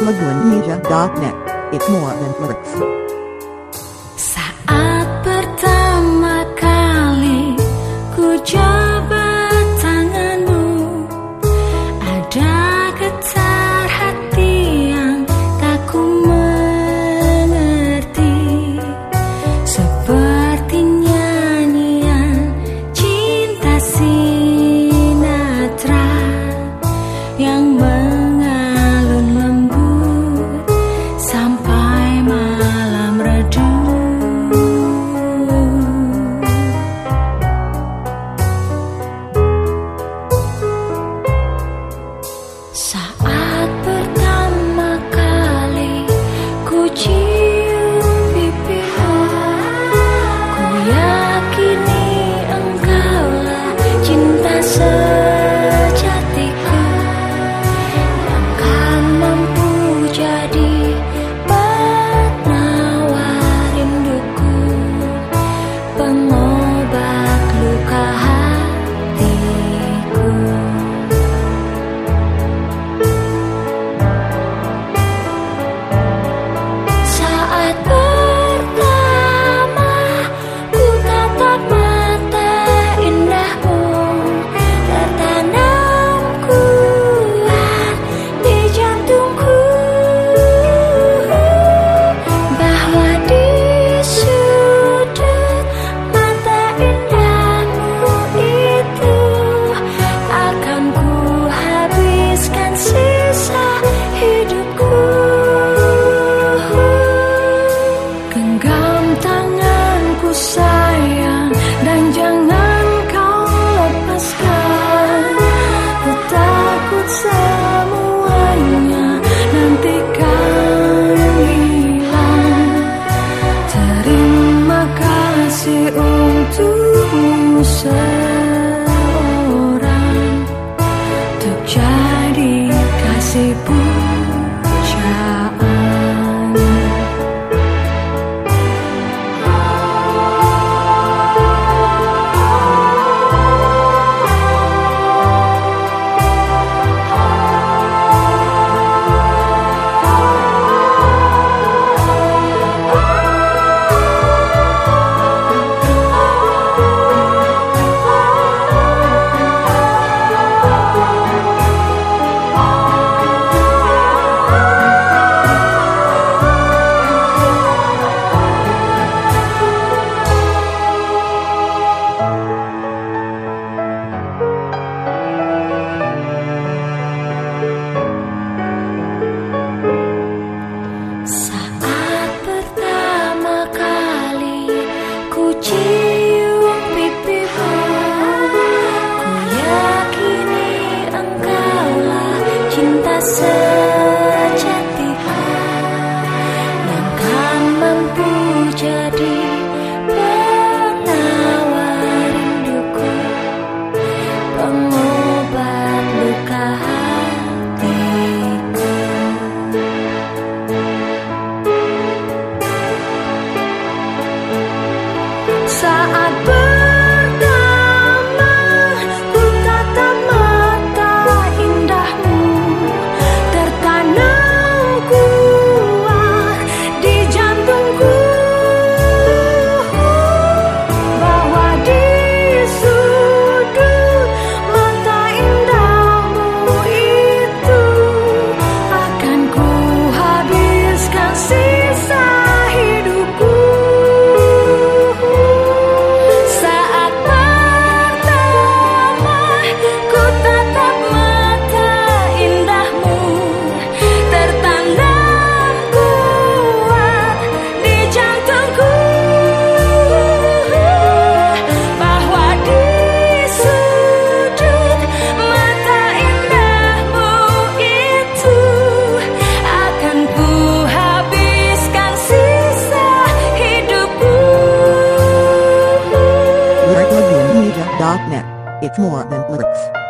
LyricsLagoinMedia.net. It's more than lyrics. Saat pertama kali ku jabat tanganmu, ada getar hati yang tak ku mengerti, seperti nyanyian cinta Sinatra yang mengalun lembut sampai malam redup. Saat pertama kali ku cium pipimu, ku yakini engkaulah cinta sejatiku yang kan mampu jadi penawar rinduku, pengobat luka hatiku. Saat pertama ku tatap mata indahmu, tertanam kuat di jantungku bahwa di sudut mata indahmu itu akan ku habiskan sisa hidupku. Genggam tanganku sayang dan jangan kau lepaskan. Ku takut semuanya nanti kan hilang. Terima kasih untukmu seorang, untuk jadi kasih pujaan. Saat pertama kali ku cium pipimu, ku yakini engkaulah cinta sejatiku yang kan mampu jadi penawar rinduku, pengobat luka hatiku. Saat pertama ku tatap mata indahmu, tertanam kuat di jantungku bahwa di sudut mata indahmu itu akan ku habiskan sisa hidupku. Saat pertama ku tatap mata indahmu, tertanam kuat di jantungku bahwa di sudut mata indahmu itu akan ku habiskan sisa hidupku. LyricsLagoinMedia.net. It's more than lyrics.